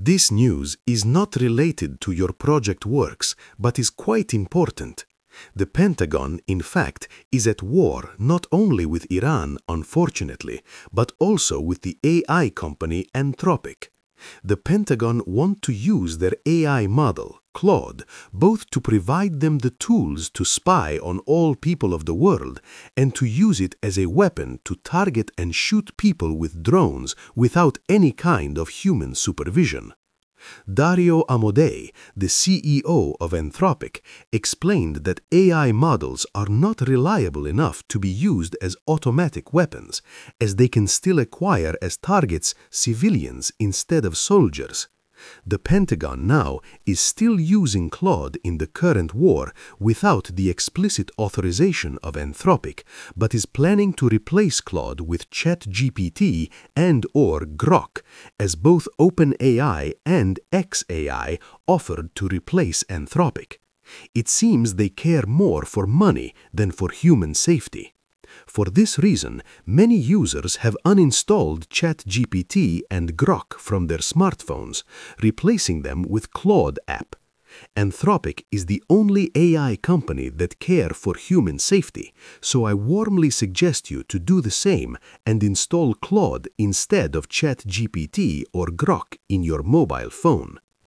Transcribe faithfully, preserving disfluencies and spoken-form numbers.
This news is not related to your project works, but is quite important. The Pentagon, in fact, is at war not only with Iran, unfortunately, but also with the A I company Anthropic. The Pentagon want to use their A I model, Claude, both to provide them the tools to spy on all people of the world and to use it as a weapon to target and shoot people with drones without any kind of human supervision. Dario Amodei, the C E O of Anthropic, explained that A I models are not reliable enough to be used as automatic weapons, as they can still acquire as targets civilians instead of soldiers. The Pentagon now is still using Claude in the current war without the explicit authorization of Anthropic, but is planning to replace Claude with ChatGPT and or Grok, as both OpenAI and xAI offered to replace Anthropic. It seems they care more for money than for human safety. For this reason, many users have uninstalled ChatGPT and Grok from their smartphones, replacing them with Claude app. Anthropic is the only A I company that care for human safety, so I warmly suggest you to do the same and install Claude instead of ChatGPT or Grok in your mobile phone.